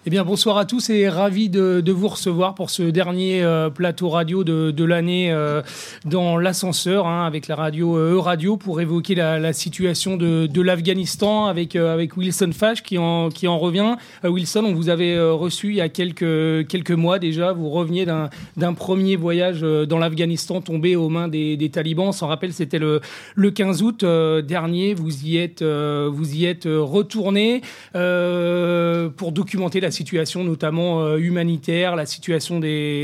Eh bien, bonsoir à tous et ravi de vous recevoir pour ce dernier plateau radio de l'année dans l'ascenseur avec la radio E-Radio pour évoquer la situation de l'Afghanistan avec Wilson Fache qui en revient. Wilson, on vous avait reçu il y a quelques mois déjà. Vous reveniez d'un premier voyage dans l'Afghanistan tombé aux mains des talibans. On s'en rappelle, c'était le 15 août dernier. Vous y êtes retourné pour documenter la situation notamment humanitaire, la situation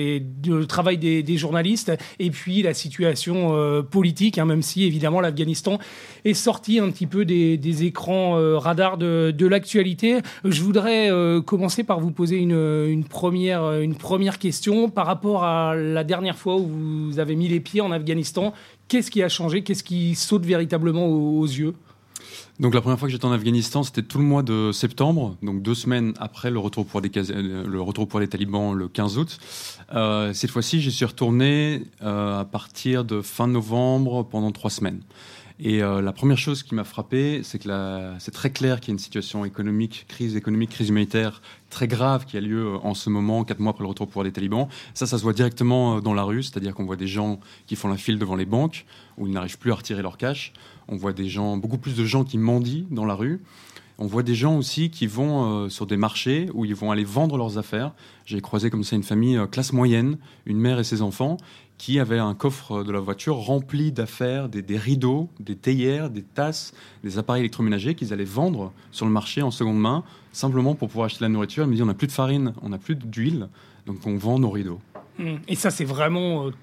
du travail des journalistes et puis la situation politique, même si évidemment l'Afghanistan est sorti un petit peu des écrans radars de l'actualité. Je voudrais commencer par vous poser une première question par rapport à la dernière fois où vous avez mis les pieds en Afghanistan. Qu'est-ce qui a changé? Qu'est-ce qui saute véritablement aux yeux? Donc la première fois que j'étais en Afghanistan, c'était tout le mois de septembre, donc 2 semaines après le retour pour les talibans le 15 août. Cette fois-ci, j'y suis retourné à partir de fin novembre pendant 3 semaines. Et la première chose qui m'a frappé, c'est que c'est très clair qu'il y a une situation crise économique, crise humanitaire très grave qui a lieu en ce moment, 4 mois après le retour pour les talibans. Ça se voit directement dans la rue, c'est-à-dire qu'on voit des gens qui font la file devant les banques, où ils n'arrivent plus à retirer leur cash. On voit beaucoup plus de gens qui mendient dans la rue. On voit des gens aussi qui vont sur des marchés où ils vont aller vendre leurs affaires. J'ai croisé comme ça une famille classe moyenne, une mère et ses enfants, qui avaient un coffre de la voiture rempli d'affaires, des rideaux, des théières, des tasses, des appareils électroménagers qu'ils allaient vendre sur le marché en seconde main, simplement pour pouvoir acheter de la nourriture. Ils me disent, on n'a plus de farine, on n'a plus d'huile, donc on vend nos rideaux. Et ça, c'est vraiment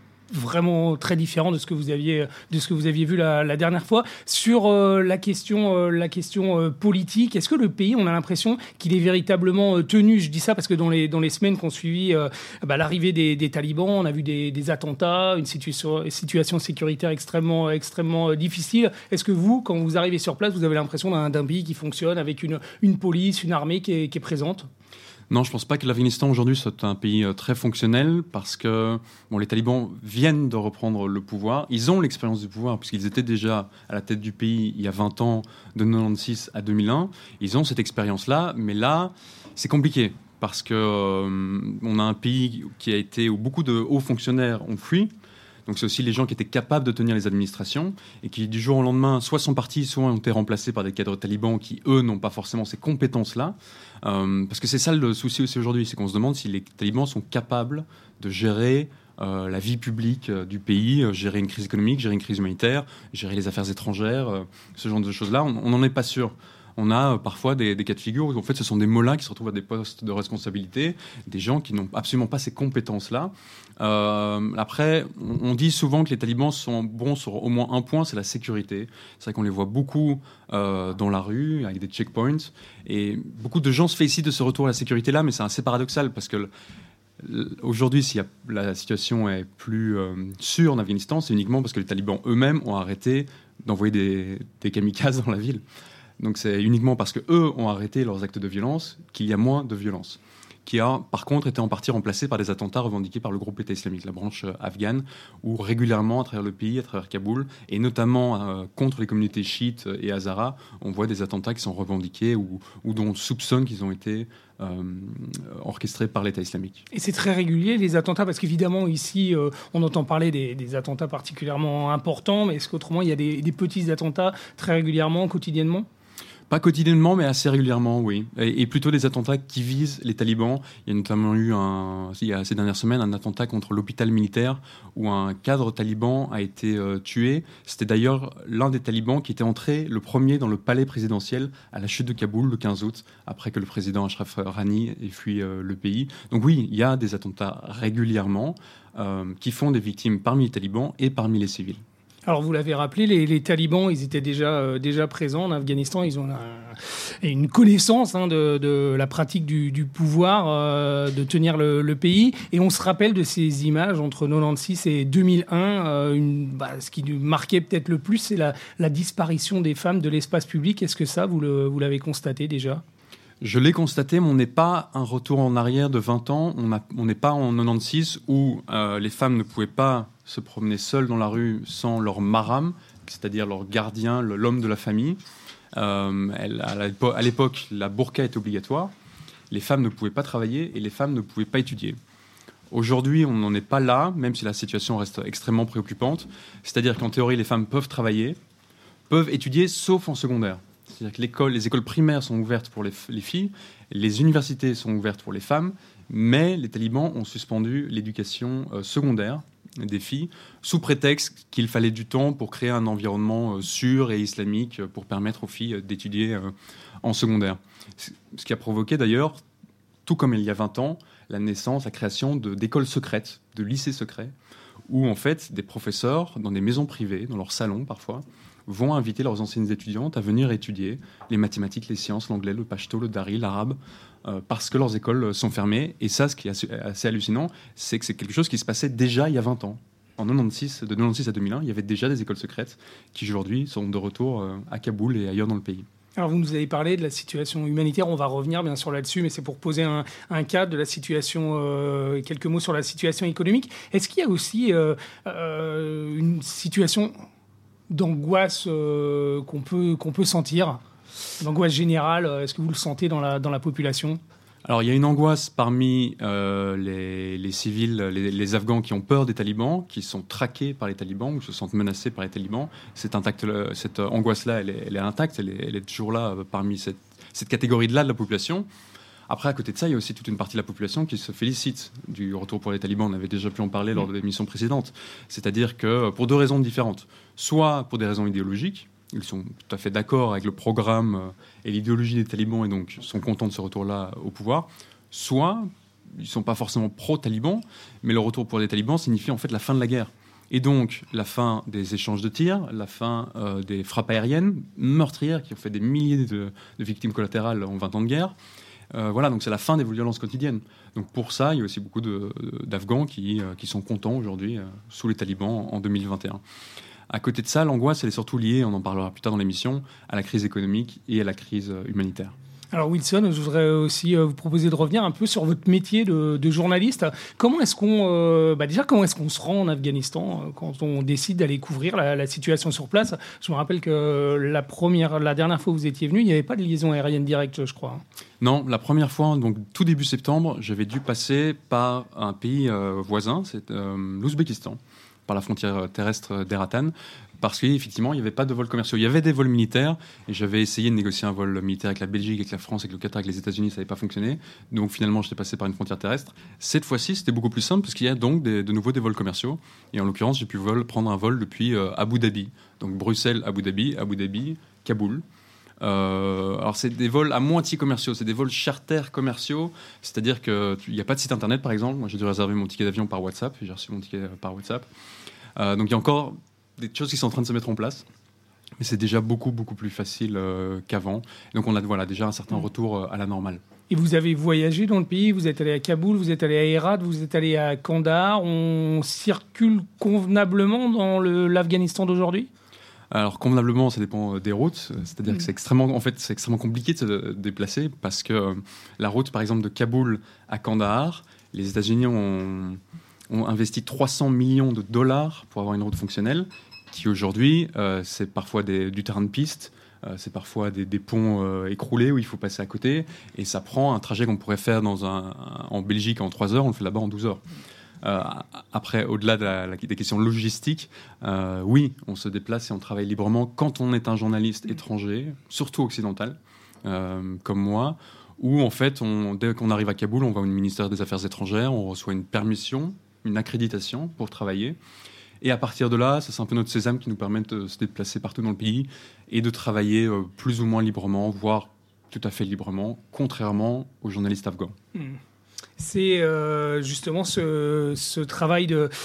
très différent de ce que vous aviez vu la dernière fois. Sur la question politique, est-ce que le pays, on a l'impression qu'il est véritablement tenu? Je dis ça parce que dans les semaines qui ont suivi l'arrivée des talibans, on a vu des attentats, une situation sécuritaire extrêmement difficile. Est-ce que vous, quand vous arrivez sur place, vous avez l'impression d'un pays qui fonctionne avec une police, une armée qui est présente? Non, je ne pense pas que l'Afghanistan aujourd'hui soit un pays très fonctionnel parce que les talibans viennent de reprendre le pouvoir. Ils ont l'expérience du pouvoir puisqu'ils étaient déjà à la tête du pays il y a 20 ans, de 1996 à 2001. Ils ont cette expérience-là, mais là, c'est compliqué parce qu'on a un pays où beaucoup de hauts fonctionnaires ont fui. Donc c'est aussi les gens qui étaient capables de tenir les administrations et qui du jour au lendemain soit sont partis, soit ont été remplacés par des cadres talibans qui eux n'ont pas forcément ces compétences-là. Parce que c'est ça le souci aussi aujourd'hui, c'est qu'on se demande si les talibans sont capables de gérer la vie publique du pays, gérer une crise économique, gérer une crise humanitaire, gérer les affaires étrangères, ce genre de choses-là. On n'en est pas sûr. On a parfois des cas de figure où en fait ce sont des mollahs qui se retrouvent à des postes de responsabilité, des gens qui n'ont absolument pas ces compétences-là. Après, on dit souvent que les talibans sont bons sur au moins un point, c'est la sécurité. C'est vrai qu'on les voit beaucoup dans la rue, avec des checkpoints. Et beaucoup de gens se félicitent de ce retour à la sécurité-là, mais c'est assez paradoxal parce que aujourd'hui, si la situation est plus sûre en Afghanistan, c'est uniquement parce que les talibans eux-mêmes ont arrêté d'envoyer des kamikazes dans la ville. Donc c'est uniquement parce qu'eux ont arrêté leurs actes de violence qu'il y a moins de violence, qui a par contre été en partie remplacé par des attentats revendiqués par le groupe État islamique, la branche afghane, où régulièrement à travers le pays, à travers Kaboul, et notamment contre les communautés chiites et hazaras, on voit des attentats qui sont revendiqués ou dont on soupçonne qu'ils ont été orchestrés par l'État islamique. Et c'est très régulier, les attentats, parce qu'évidemment, ici, on entend parler des attentats particulièrement importants, mais est-ce qu'autrement, il y a des petits attentats très régulièrement, quotidiennement ? Pas quotidiennement, mais assez régulièrement, oui. Et plutôt des attentats qui visent les talibans. Il y a notamment eu, il y a ces dernières semaines, un attentat contre l'hôpital militaire où un cadre taliban a été tué. C'était d'ailleurs l'un des talibans qui était entré le premier dans le palais présidentiel à la chute de Kaboul le 15 août, après que le président Ashraf Ghani ait fui le pays. Donc oui, il y a des attentats régulièrement qui font des victimes parmi les talibans et parmi les civils. Alors vous l'avez rappelé, les talibans, ils étaient déjà présents en Afghanistan. Ils ont une connaissance de la pratique du pouvoir, de tenir le pays. Et on se rappelle de ces images entre 96 et 2001. Ce qui nous marquait peut-être le plus, c'est la disparition des femmes de l'espace public. Est-ce que ça, vous l'avez constaté déjà ? Je l'ai constaté, mais on n'est pas un retour en arrière de 20 ans. On n'est pas en 96 où les femmes ne pouvaient pas se promener seules dans la rue sans leur mahram, c'est-à-dire leur gardien, l'homme de la famille. À l'époque, la burqa était obligatoire. les femmes ne pouvaient pas travailler et les femmes ne pouvaient pas étudier. Aujourd'hui, on n'en est pas là, même si la situation reste extrêmement préoccupante. C'est-à-dire qu'en théorie, les femmes peuvent travailler, peuvent étudier, sauf en secondaire. C'est-à-dire que les écoles primaires sont ouvertes pour les filles, les universités sont ouvertes pour les femmes, mais les talibans ont suspendu l'éducation secondaire des filles, sous prétexte qu'il fallait du temps pour créer un environnement sûr et islamique pour permettre aux filles d'étudier en secondaire. Ce qui a provoqué d'ailleurs, tout comme il y a 20 ans, la création d'écoles secrètes, de lycées secrets, où en fait des professeurs, dans des maisons privées, dans leur salon parfois, vont inviter leurs anciennes étudiantes à venir étudier les mathématiques, les sciences, l'anglais, le pachto, le dari, l'arabe, parce que leurs écoles sont fermées. Et ça, ce qui est assez hallucinant, c'est que c'est quelque chose qui se passait déjà il y a 20 ans. En 96, de 1996 à 2001, il y avait déjà des écoles secrètes qui aujourd'hui sont de retour à Kaboul et ailleurs dans le pays. Alors, vous nous avez parlé de la situation humanitaire, on va revenir bien sûr là-dessus, mais c'est pour poser un cadre de la situation, quelques mots sur la situation économique. Est-ce qu'il y a aussi une situation d'angoisse qu'on peut sentir, l'angoisse générale, est-ce que vous le sentez dans la population ? Alors, il y a une angoisse parmi les civils, les Afghans qui ont peur des talibans, qui sont traqués par les talibans ou se sentent menacés par les talibans. Cette angoisse-là, elle est intacte, elle est toujours là parmi cette catégorie-là de la population. Après, à côté de ça, il y a aussi toute une partie de la population qui se félicite du retour pour les talibans. On avait déjà pu en parler lors de l'émission précédente. C'est-à-dire que pour deux raisons différentes. Soit pour des raisons idéologiques, ils sont tout à fait d'accord avec le programme et l'idéologie des talibans et donc sont contents de ce retour-là au pouvoir. Soit ils ne sont pas forcément pro-talibans, mais le retour pour les talibans signifie en fait la fin de la guerre. Et donc la fin des échanges de tirs, la fin des frappes aériennes meurtrières qui ont fait des milliers de victimes collatérales en 20 ans de guerre. Voilà, donc c'est la fin des violences quotidiennes. Donc pour ça, il y a aussi beaucoup d'Afghans qui sont contents aujourd'hui sous les talibans en 2021. À côté de ça, l'angoisse, elle est surtout liée, on en parlera plus tard dans l'émission, à la crise économique et à la crise humanitaire. Alors Wilson, je voudrais aussi vous proposer de revenir un peu sur votre métier de journaliste. Comment est-ce qu'on se rend en Afghanistan quand on décide d'aller couvrir la situation sur place ? Je me rappelle que la dernière fois que vous étiez venu, il n'y avait pas de liaison aérienne directe, je crois. Non, la première fois, donc tout début septembre, j'avais dû passer par un pays voisin, c'est l'Ouzbékistan, par la frontière terrestre d'Eratan, parce qu'effectivement, il n'y avait pas de vols commerciaux. Il y avait des vols militaires, et j'avais essayé de négocier un vol militaire avec la Belgique, avec la France, avec le Qatar, avec les États-Unis, ça n'avait pas fonctionné. Donc finalement, j'étais passé par une frontière terrestre. Cette fois-ci, c'était beaucoup plus simple, parce qu'il y a donc de nouveau des vols commerciaux. Et en l'occurrence, j'ai pu prendre un vol depuis Abu Dhabi. Donc Bruxelles, Abu Dhabi, Kaboul. Alors c'est des vols à moitié commerciaux, c'est des vols charter commerciaux, c'est-à-dire qu'il n'y a pas de site internet par exemple. Moi j'ai dû réserver mon ticket d'avion par WhatsApp, j'ai reçu mon ticket par WhatsApp. Donc il y a encore des choses qui sont en train de se mettre en place, mais c'est déjà beaucoup plus facile qu'avant. Donc on a déjà un certain retour à la normale. Et vous avez voyagé dans le pays, vous êtes allé à Kaboul, vous êtes allé à Herat, vous êtes allé à Kandahar. On circule convenablement dans l'Afghanistan d'aujourd'hui ? Alors convenablement, ça dépend des routes, c'est-à-dire que c'est extrêmement compliqué de se déplacer parce que la route, par exemple, de Kaboul à Kandahar, les États-Unis ont investi 300 millions de dollars pour avoir une route fonctionnelle, qui aujourd'hui, c'est parfois du terrain de piste, c'est parfois des ponts écroulés où il faut passer à côté, et ça prend un trajet qu'on pourrait faire en Belgique en 3 heures, on le fait là-bas en 12 heures. Après, au-delà des questions logistiques, oui, on se déplace et on travaille librement quand on est un journaliste étranger, surtout occidental, comme moi, où en fait, dès qu'on arrive à Kaboul, on va au ministère des Affaires étrangères, on reçoit une permission, une accréditation pour travailler. Et à partir de là, ça c'est un peu notre sésame qui nous permet de se déplacer partout dans le pays et de travailler plus ou moins librement, voire tout à fait librement, contrairement aux journalistes afghans. C'est justement ce travail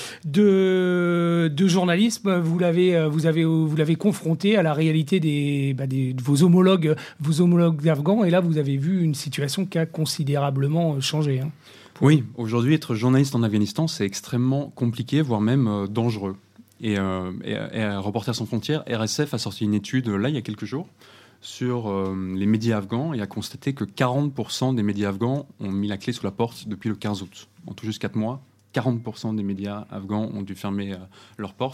de journalisme, vous l'avez confronté à la réalité de vos homologues afghans, et là vous avez vu une situation qui a considérablement changé. Oui, aujourd'hui être journaliste en Afghanistan c'est extrêmement compliqué, voire même dangereux. Et Reporters sans frontières, RSF a sorti une étude là il y a quelques jours sur les médias afghans et a constaté que 40% des médias afghans ont mis la clé sous la porte depuis le 15 août. En tout juste 4 mois, 40% des médias afghans ont dû fermer leurs portes.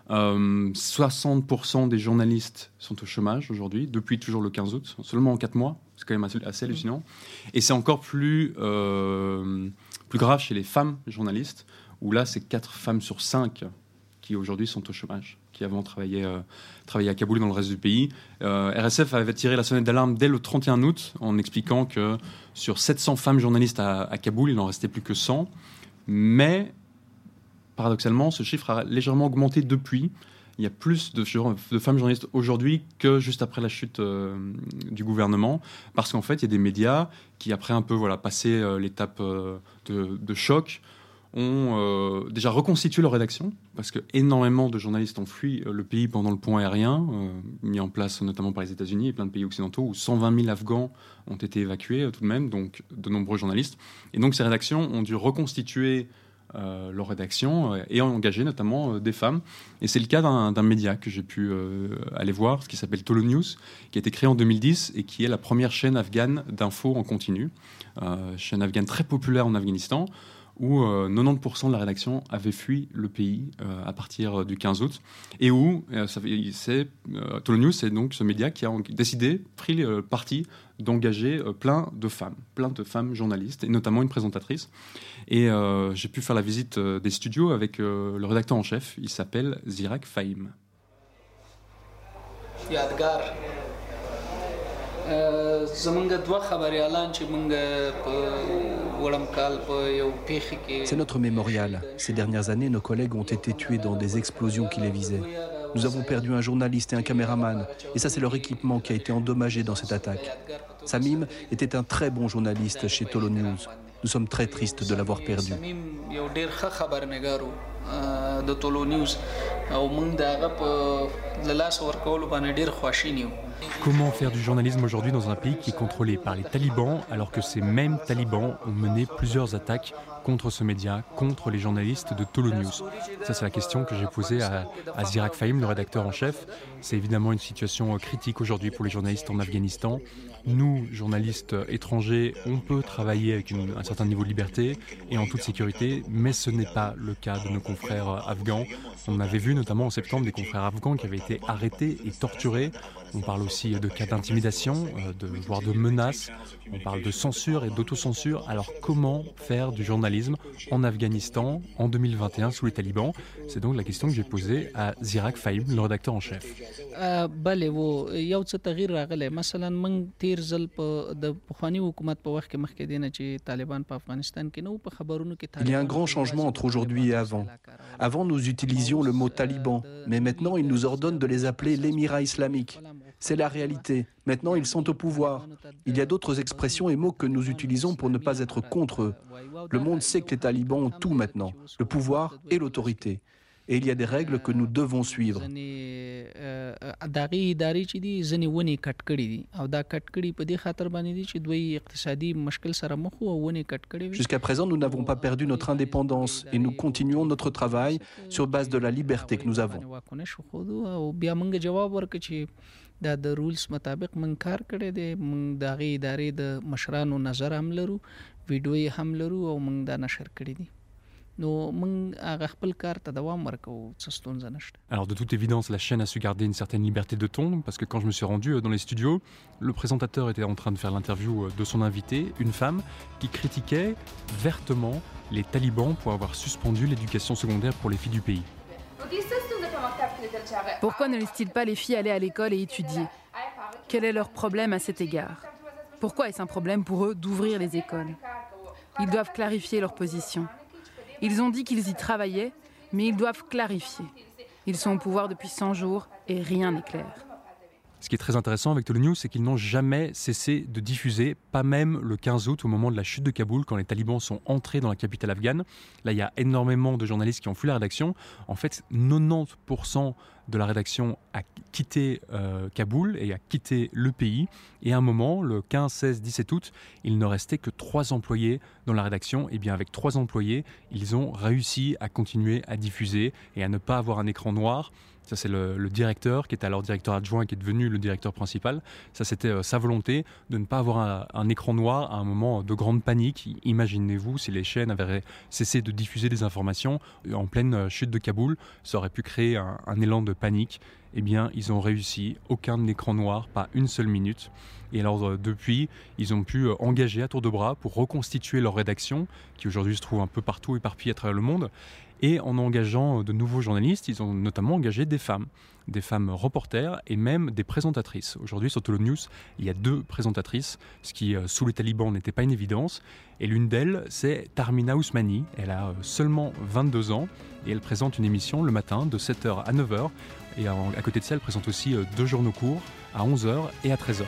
60% des journalistes sont au chômage aujourd'hui, depuis toujours le 15 août, seulement en 4 mois. C'est quand même assez hallucinant. Et c'est encore plus grave chez les femmes journalistes, où là, c'est 4 femmes sur 5 qui aujourd'hui sont au chômage, qui avant travaillaient à Kaboul et dans le reste du pays. RSF avait tiré la sonnette d'alarme dès le 31 août en expliquant que sur 700 femmes journalistes à Kaboul, il n'en restait plus que 100. Mais paradoxalement, ce chiffre a légèrement augmenté depuis. Il y a plus de femmes journalistes aujourd'hui que juste après la chute du gouvernement, parce qu'en fait, il y a des médias qui, après un peu passé l'étape de choc, ont déjà reconstitué leur rédaction, parce que énormément de journalistes ont fui le pays pendant le pont aérien, mis en place notamment par les États-Unis et plein de pays occidentaux, où 120 000 Afghans ont été évacués tout de même, donc de nombreux journalistes. Et donc ces rédactions ont dû reconstituer leur rédaction et engager notamment des femmes. Et c'est le cas d'un média que j'ai pu aller voir, ce qui s'appelle Tolo News, qui a été créé en 2010 et qui est la première chaîne afghane d'infos en continu, chaîne afghane très populaire en Afghanistan, où 90% de la rédaction avait fui le pays à partir du 15 août, et où Tolo News, c'est donc ce média qui a pris le parti d'engager plein de femmes journalistes, et notamment une présentatrice. Et j'ai pu faire la visite des studios avec le rédacteur en chef, il s'appelle Zirak Fahim. Yadgar. C'est notre mémorial. Ces dernières années, nos collègues ont été tués dans des explosions qui les visaient. Nous avons perdu un journaliste et un caméraman, et ça c'est leur équipement qui a été endommagé dans cette attaque. Samim était un très bon journaliste chez Tolo News. Nous sommes très tristes de l'avoir perdu. Comment faire du journalisme aujourd'hui dans un pays qui est contrôlé par les talibans, alors que ces mêmes talibans ont mené plusieurs attaques contre ce média, contre les journalistes de Tolo News? Ça, c'est la question que j'ai posée à Zirak Fahim, le rédacteur en chef. C'est évidemment une situation critique aujourd'hui pour les journalistes en Afghanistan. Nous, journalistes étrangers, on peut travailler avec un certain niveau de liberté et en toute sécurité, mais ce n'est pas le cas de nos confrères afghans. On avait vu notamment en septembre des confrères afghans qui avaient été arrêtés et torturés. On parle aussi de cas d'intimidation, voire de menaces. On parle de censure et d'autocensure. Alors comment faire du journalisme en Afghanistan en 2021 sous les talibans? C'est donc la question que j'ai posée à Zirak Fahim, le rédacteur en chef. Il y a un grand changement entre aujourd'hui et avant. Avant, nous utilisions le mot taliban, mais maintenant, ils nous ordonnent de les appeler l'émirat islamique. C'est la réalité. Maintenant, ils sont au pouvoir. Il y a d'autres expressions et mots que nous utilisons pour ne pas être contre eux. Le monde sait que les talibans ont tout maintenant, le pouvoir et l'autorité. Et il y a des règles que nous devons suivre. Jusqu'à présent, nous n'avons pas perdu notre indépendance et nous continuons notre travail sur base de la liberté que nous avons. Alors de toute évidence, la chaîne a su garder une certaine liberté de ton, parce que quand je me suis rendu dans les studios, le présentateur était en train de faire l'interview de son invité, une femme, qui critiquait vertement les talibans pour avoir suspendu l'éducation secondaire pour les filles du pays. Pourquoi ne laissent-ils pas les filles aller à l'école et étudier? Quel est leur problème à cet égard? Pourquoi est-ce un problème pour eux d'ouvrir les écoles? Ils doivent clarifier leur position. Ils ont dit qu'ils y travaillaient, mais ils doivent clarifier. Ils sont au pouvoir depuis 100 jours et rien n'est clair. Ce qui est très intéressant avec Tolo News, c'est qu'ils n'ont jamais cessé de diffuser, pas même le 15 août, au moment de la chute de Kaboul, quand les talibans sont entrés dans la capitale afghane. Là, il y a énormément de journalistes qui ont fui la rédaction. En fait, 90% de la rédaction a quitté Kaboul et a quitté le pays. Et à un moment, le 15, 16, 17 août, il ne restait que 3 employés dans la rédaction. Et bien avec 3 employés, ils ont réussi à continuer à diffuser et à ne pas avoir un écran noir. Ça, c'est le directeur, qui était alors directeur adjoint, qui est devenu le directeur principal. Ça, c'était sa volonté de ne pas avoir un écran noir à un moment de grande panique. Imaginez-vous si les chaînes avaient cessé de diffuser des informations en pleine chute de Kaboul, ça aurait pu créer un élan de panique. Eh bien, ils ont réussi, aucun écran noir, pas une seule minute. Et alors, depuis, ils ont pu engager à tour de bras pour reconstituer leur rédaction, qui aujourd'hui se trouve un peu partout éparpillée à travers le monde. Et en engageant de nouveaux journalistes, ils ont notamment engagé des femmes reporters et même des présentatrices. Aujourd'hui, sur Tolo News, il y a 2 présentatrices, ce qui, sous les talibans, n'était pas une évidence. Et l'une d'elles, c'est Tarmina Ousmani. Elle a seulement 22 ans et elle présente une émission le matin de 7h à 9h. Et à côté de ça, elle présente aussi 2 journaux courts à 11h et à 13h.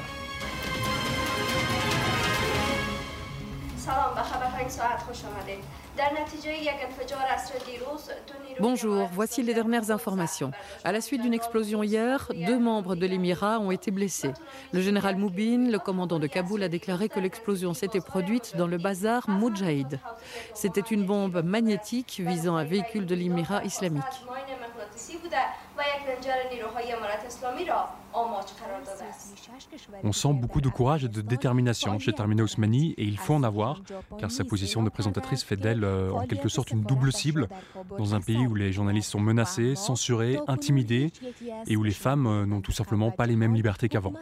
Bonjour, voici les dernières informations. À la suite d'une explosion hier, 2 membres de l'émirat ont été blessés. Le général Moubin, le commandant de Kaboul, a déclaré que l'explosion s'était produite dans le bazar Moudjahid. C'était une bombe magnétique visant un véhicule de l'émirat islamique. On sent beaucoup de courage et de détermination chez Tarmina Ousmani et il faut en avoir car sa position de présentatrice fait d'elle en quelque sorte une double cible dans un pays où les journalistes sont menacés, censurés, intimidés et où les femmes n'ont tout simplement pas les mêmes libertés qu'avant.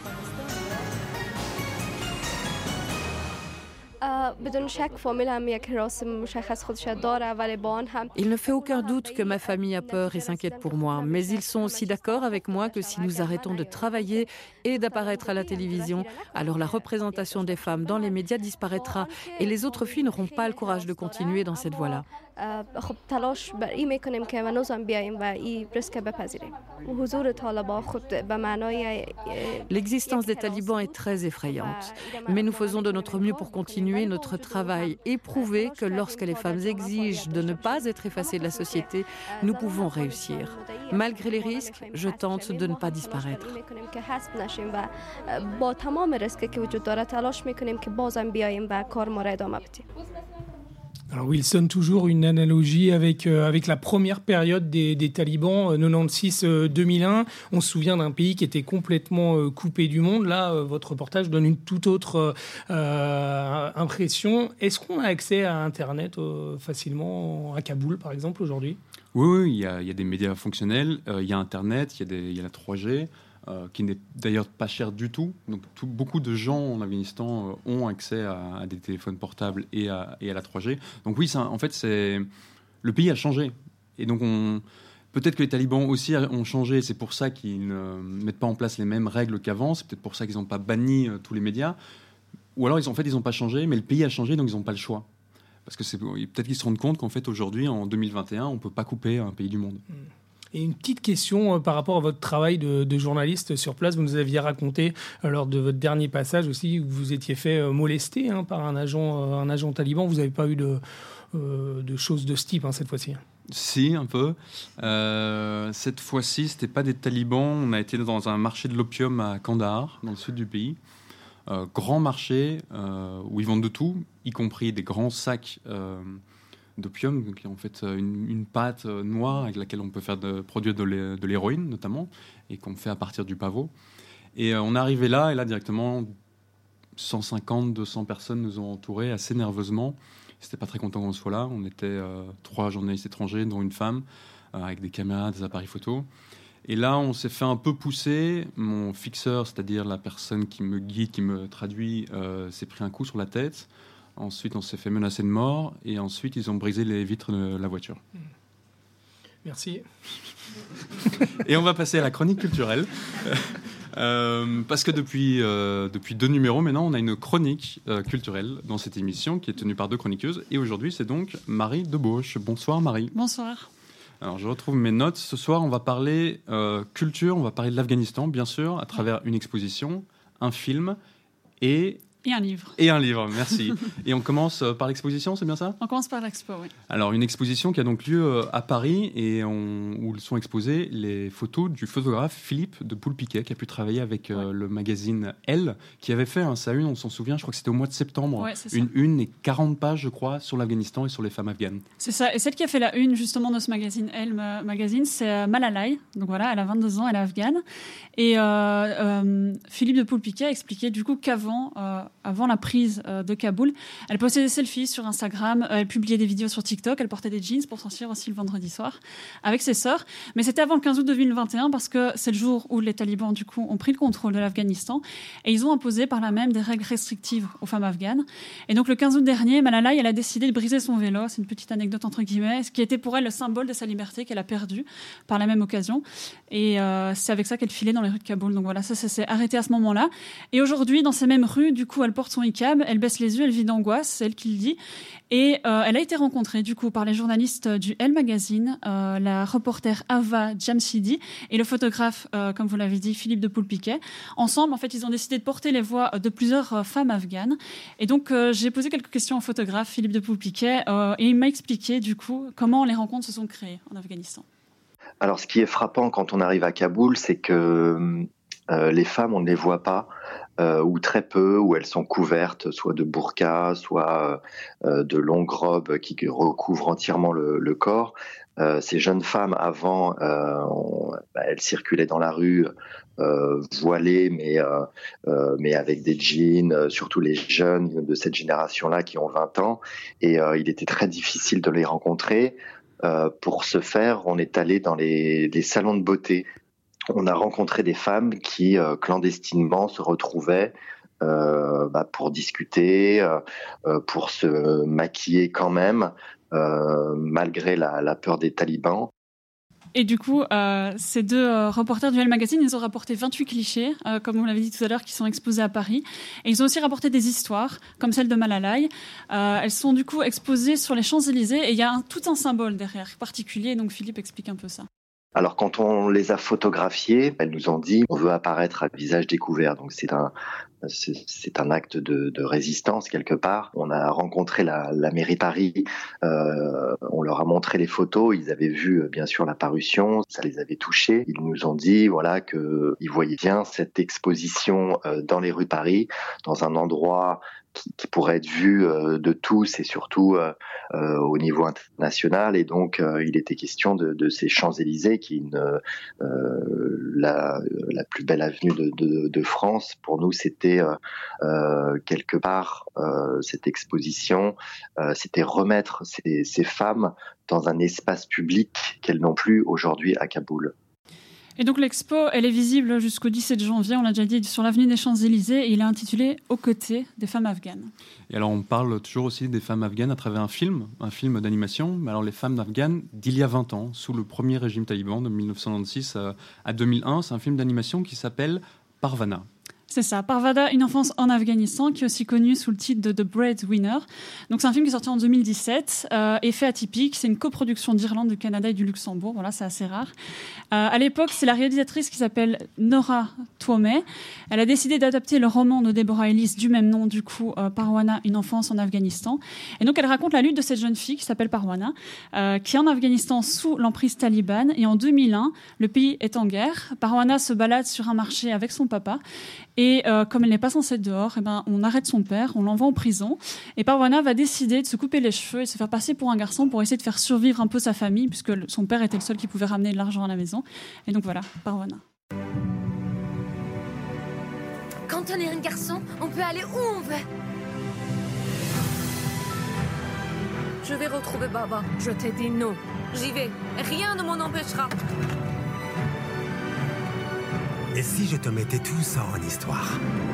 Il ne fait aucun doute que ma famille a peur et s'inquiète pour moi, mais ils sont aussi d'accord avec moi que si nous arrêtons de travailler et d'apparaître à la télévision, alors la représentation des femmes dans les médias disparaîtra et les autres filles n'auront pas le courage de continuer dans cette voie-là. L'existence des talibans est très effrayante, mais nous faisons de notre mieux pour continuer notre travail et prouver que lorsque les femmes exigent de ne pas être effacées de la société, nous pouvons réussir. Malgré les risques, je tente de ne pas disparaître. Alors Wilson, toujours une analogie avec la première période des talibans, 96-2001. On se souvient d'un pays qui était complètement coupé du monde. Là, votre reportage donne une toute autre impression. Est-ce qu'on a accès à Internet facilement à Kaboul, par exemple, aujourd'hui ? Oui, il y a des médias fonctionnels, il y a Internet, il y a la 3G. Qui n'est d'ailleurs pas cher du tout. Donc beaucoup de gens en Afghanistan ont accès à des téléphones portables et à la 3G. Donc oui, en fait, le pays a changé. Et donc peut-être que les talibans aussi ont changé. C'est pour ça qu'ils ne mettent pas en place les mêmes règles qu'avant. C'est peut-être pour ça qu'ils n'ont pas banni tous les médias. Ou alors, ils n'ont pas changé, mais le pays a changé, donc ils n'ont pas le choix. Parce que peut-être qu'ils se rendent compte qu'en fait, aujourd'hui, en 2021, on ne peut pas couper un pays du monde. Et une petite question par rapport à votre travail de journaliste sur place. Vous nous aviez raconté lors de votre dernier passage aussi que vous étiez fait molester par un agent taliban. Vous n'avez pas eu de choses de ce type cette fois-ci? Si, un peu. Cette fois-ci, ce n'était pas des talibans. On a été dans un marché de l'opium à Kandahar, dans le sud du pays. Grand marché où ils vendent de tout, y compris des grands sacs d'opium, qui est en fait une pâte noire avec laquelle on peut produire de l'héroïne notamment, et qu'on fait à partir du pavot. Et on est arrivé là, et là directement 150-200 personnes nous ont entourés assez nerveusement. C'était pas très content qu'on soit là. On était 3 journalistes étrangers, dont une femme, avec des caméras, des appareils photo. Et là, on s'est fait un peu pousser. Mon fixeur, c'est-à-dire la personne qui me guide, qui me traduit, s'est pris un coup sur la tête. Ensuite, on s'est fait menacer de mort. Et ensuite, ils ont brisé les vitres de la voiture. Merci. Et on va passer à la chronique culturelle. Parce que depuis 2 numéros, maintenant, on a une chronique culturelle dans cette émission qui est tenue par 2 chroniqueuses. Et aujourd'hui, c'est donc Marie Debauche. Bonsoir, Marie. Bonsoir. Alors, je retrouve mes notes. Ce soir, on va parler culture. On va parler de l'Afghanistan, bien sûr, à travers une exposition, un film et Et un livre. Et un livre, merci. Et on commence par l'exposition, c'est bien ça ? On commence par l'expo, oui. Alors, une exposition qui a donc lieu à Paris et où sont exposées les photos du photographe Philippe de Poulpiquet, qui a pu travailler avec le magazine Elle, qui avait fait sa une, on s'en souvient, je crois que c'était au mois de septembre, une une et 40 pages, je crois, sur l'Afghanistan et sur les femmes afghanes. C'est ça, et celle qui a fait la une, justement, de ce magazine Elle magazine, c'est Malalai. Donc voilà, elle a 22 ans, elle est afghane. Et Philippe de Poulpiquet a expliqué, du coup, qu'avant la prise de Kaboul, elle postait des selfies sur Instagram, elle publiait des vidéos sur TikTok, elle portait des jeans pour sortir aussi le vendredi soir avec ses sœurs. Mais c'était avant le 15 août 2021 parce que c'est le jour où les talibans, du coup, ont pris le contrôle de l'Afghanistan et ils ont imposé par là même des règles restrictives aux femmes afghanes. Et donc le 15 août dernier, Malalai, elle a décidé de briser son vélo. C'est une petite anecdote entre guillemets, ce qui était pour elle le symbole de sa liberté qu'elle a perdue par la même occasion. Et c'est avec ça qu'elle filait dans les rues de Kaboul. Donc voilà, ça s'est arrêté à ce moment-là. Et aujourd'hui, dans ces mêmes rues, du coup, elle porte son hijab, elle baisse les yeux, elle vit d'angoisse, c'est elle qui le dit. Et elle a été rencontrée, du coup, par les journalistes du Elle Magazine, la reporter Ava Jamshidi et le photographe, comme vous l'avez dit, Philippe de Poulpiquet. Ensemble, en fait, ils ont décidé de porter les voix de plusieurs femmes afghanes. Et donc, j'ai posé quelques questions au photographe Philippe de Poulpiquet et il m'a expliqué, du coup, comment les rencontres se sont créées en Afghanistan. Alors, ce qui est frappant quand on arrive à Kaboul, c'est que les femmes, on ne les voit pas, ou très peu, où elles sont couvertes, soit de burqa, soit de longues robes qui recouvrent entièrement le corps. Ces jeunes femmes, avant, elles circulaient dans la rue voilées, mais avec des jeans, surtout les jeunes de cette génération-là qui ont 20 ans. Et il était très difficile de les rencontrer. Pour ce faire, on est allé dans les salons de beauté. On a rencontré des femmes qui, clandestinement, se retrouvaient pour discuter, pour se maquiller quand même, malgré la peur des talibans. Et du coup, ces deux reporters du Elle Magazine, ils ont rapporté 28 clichés, comme vous l'avez dit tout à l'heure, qui sont exposés à Paris. Et ils ont aussi rapporté des histoires, comme celle de Malalai. Elles sont du coup exposées sur les Champs-Élysées et il y a tout un symbole derrière, particulier. Donc Philippe explique un peu ça. Alors quand on les a photographiées, elles nous ont dit on veut apparaître à visage découvert. Donc c'est un acte de résistance quelque part. On a rencontré la mairie Paris, on leur a montré les photos, ils avaient vu bien sûr la parution, ça les avait touchés. Ils nous ont dit voilà que ils voyaient bien cette exposition dans les rues de Paris, dans un endroit qui pourrait être vu de tous et surtout au niveau international. Et donc, il était question de ces Champs-Élysées, qui est la plus belle avenue de France. Pour nous, c'était quelque part cette exposition, c'était remettre ces femmes dans un espace public qu'elles n'ont plus aujourd'hui à Kaboul. Et donc l'expo, elle est visible jusqu'au 17 janvier, on l'a déjà dit, sur l'avenue des Champs-Élysées, et il est intitulé « Aux côtés des femmes afghanes ». Et alors on parle toujours aussi des femmes afghanes à travers un film d'animation. Mais alors les femmes afghanes d'il y a 20 ans, sous le premier régime taliban, de 1996 à 2001, c'est un film d'animation qui s'appelle « Parvana ». C'est ça, Parvana, une enfance en Afghanistan, qui est aussi connue sous le titre de The Breadwinner. Donc c'est un film qui est sorti en 2017, effet atypique, c'est une coproduction d'Irlande, du Canada et du Luxembourg, voilà, c'est assez rare. À l'époque, c'est la réalisatrice qui s'appelle Nora Twomey. Elle a décidé d'adapter le roman de Deborah Ellis du même nom, du coup, Parvana, une enfance en Afghanistan. Et donc elle raconte la lutte de cette jeune fille qui s'appelle Parvana, qui est en Afghanistan sous l'emprise talibane. Et en 2001, le pays est en guerre. Parvana se balade sur un marché avec son papa. Et comme elle n'est pas censée être dehors, on arrête son père, on l'envoie en prison. Et Parvana va décider de se couper les cheveux et de se faire passer pour un garçon pour essayer de faire survivre un peu sa famille, puisque son père était le seul qui pouvait ramener de l'argent à la maison. Et donc voilà, Parvana. Quand on est un garçon, on peut aller où on veut. Je vais retrouver Baba. Je t'ai dit non. J'y vais. Rien ne m'en empêchera. Et si je te mettais tout ça en histoire?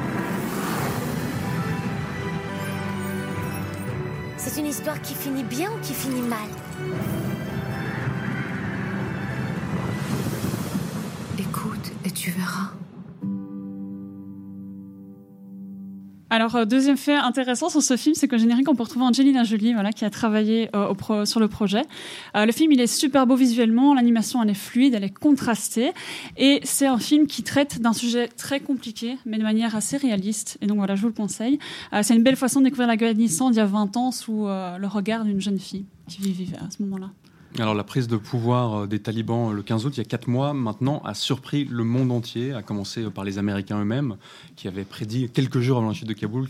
C'est une histoire qui finit bien ou qui finit mal? Écoute et tu verras. Alors, deuxième fait intéressant sur ce film, c'est qu'au générique, on peut retrouver Angelina Jolie, qui a travaillé sur le projet. Le film, il est super beau visuellement, l'animation, elle est fluide, elle est contrastée, et c'est un film qui traite d'un sujet très compliqué, mais de manière assez réaliste. Et donc voilà, je vous le conseille. C'est une belle façon de découvrir l'Afghanistan d'il y a 20 ans sous le regard d'une jeune fille qui vivait à ce moment-là. Alors la prise de pouvoir des talibans le 15 août, il y a 4 mois maintenant, a surpris le monde entier, à commencer par les Américains eux-mêmes, qui avaient prédit quelques jours avant la chute de Kaboul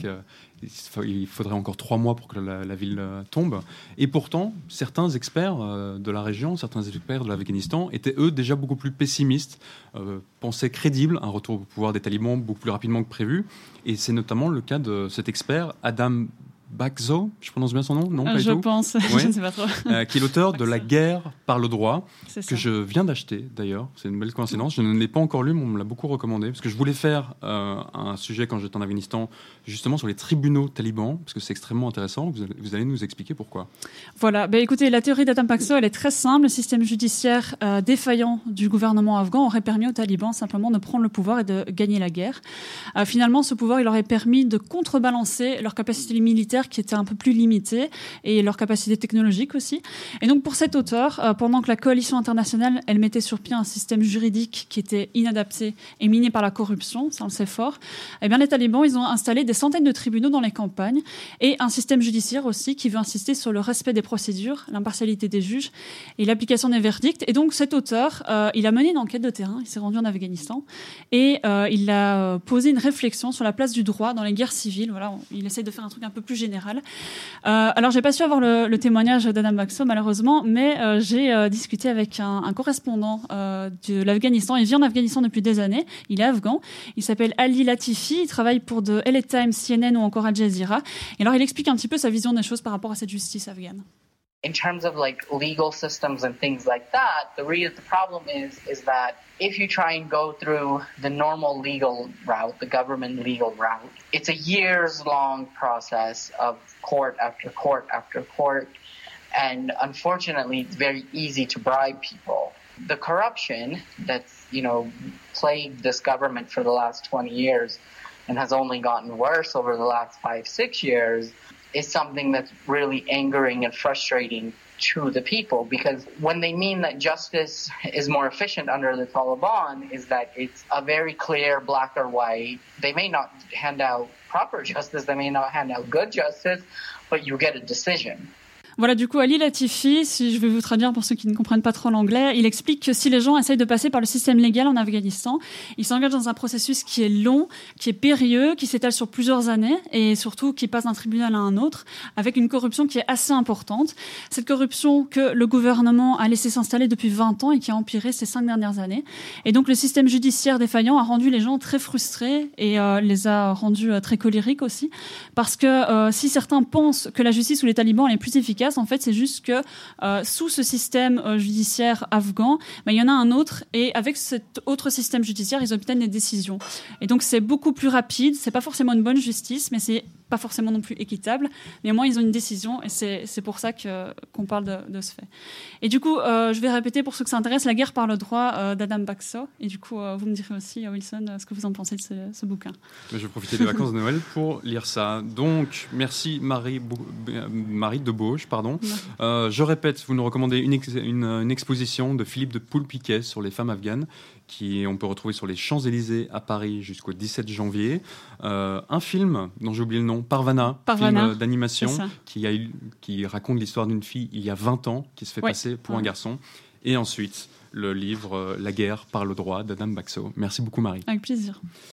qu'il faudrait encore 3 mois pour que la ville tombe. Et pourtant, certains experts de la région, certains experts de l'Afghanistan étaient eux déjà beaucoup plus pessimistes, pensaient crédible un retour au pouvoir des talibans beaucoup plus rapidement que prévu. Et c'est notamment le cas de cet expert, Adam Baczko, je prononce bien son nom? Non, pas je du tout. pense, ouais. Je ne sais pas trop. Qui est l'auteur de La guerre par le droit, que je viens d'acheter d'ailleurs. C'est une belle coïncidence. Je ne l'ai pas encore lu, mais on me l'a beaucoup recommandé. Parce que je voulais faire un sujet quand j'étais en Afghanistan, justement sur les tribunaux talibans, parce que c'est extrêmement intéressant. Vous allez nous expliquer pourquoi. Voilà. Écoutez, la théorie d'Adam Baczko, elle est très simple. Le système judiciaire défaillant du gouvernement afghan aurait permis aux talibans simplement de prendre le pouvoir et de gagner la guerre. Finalement, ce pouvoir, il aurait permis de contrebalancer leur capacité militaire qui était un peu plus limitée et leur capacité technologique aussi. Et donc pour cet auteur, pendant que la coalition internationale, elle mettait sur pied un système juridique qui était inadapté et miné par la corruption, ça on le sait fort, eh bien les talibans, ils ont installé des centaines de tribunaux dans les campagnes et un système judiciaire aussi qui veut insister sur le respect des procédures, l'impartialité des juges et l'application des verdicts. Et donc cet auteur, il a mené une enquête de terrain, il s'est rendu en Afghanistan et il a posé une réflexion sur la place du droit dans les guerres civiles. Voilà, il essaie de faire un truc un peu plus général. Alors, j'ai pas su avoir le témoignage d'Adam Baczko, malheureusement, mais j'ai discuté avec un correspondant de l'Afghanistan. Il vit en Afghanistan depuis des années. Il est afghan. Il s'appelle Ali Latifi. Il travaille pour The LA Times, CNN ou encore Al Jazeera. Et alors, il explique un petit peu sa vision des choses par rapport à cette justice afghane. In terms of like legal systems and things like that, the problem is that if you try and go through the normal legal route, the government legal route, it's a years-long process of court after court after court, and unfortunately, it's very easy to bribe people. The corruption that's, plagued this government for the last 20 years and has only gotten worse over the last 5-6 years is something that's really angering and frustrating to the people, because when they mean that justice is more efficient under the Taliban is that it's a very clear black or white. They may not hand out proper justice, they may not hand out good justice, but you get a decision. Voilà, du coup, Ali Latifi, si je vais vous traduire pour ceux qui ne comprennent pas trop l'anglais, il explique que si les gens essayent de passer par le système légal en Afghanistan, ils s'engagent dans un processus qui est long, qui est périlleux, qui s'étale sur plusieurs années et surtout qui passe d'un tribunal à un autre, avec une corruption qui est assez importante. Cette corruption que le gouvernement a laissé s'installer depuis 20 ans et qui a empiré ces 5 dernières années. Et donc, le système judiciaire défaillant a rendu les gens très frustrés et les a rendus très colériques aussi. Parce que si certains pensent que la justice ou les talibans est plus efficace, en fait, c'est juste que sous ce système judiciaire afghan, il y en a un autre, et avec cet autre système judiciaire, ils obtiennent des décisions. Et donc, c'est beaucoup plus rapide. C'est pas forcément une bonne justice, mais c'est pas forcément non plus équitable. Mais au moins, ils ont une décision, et c'est pour ça qu'on parle de ce fait. Et du coup, je vais répéter pour ceux que ça intéresse, La guerre par le droit d'Adam Baczko. Et du coup, vous me direz aussi, Wilson, ce que vous en pensez de ce bouquin. Je vais profiter des vacances de Noël pour lire ça. Donc, merci Marie Debauche. Je répète, vous nous recommandez une exposition de Philippe de Poulpiquet sur les femmes afghanes, on peut retrouver sur les Champs-Élysées à Paris jusqu'au 17 janvier. Un film dont j'ai oublié le nom, Parvana. Film d'animation qui raconte l'histoire d'une fille il y a 20 ans qui se fait passer pour un garçon. Et ensuite, le livre La guerre par le droit d'Adam Baczko. Merci beaucoup Marie. Avec plaisir.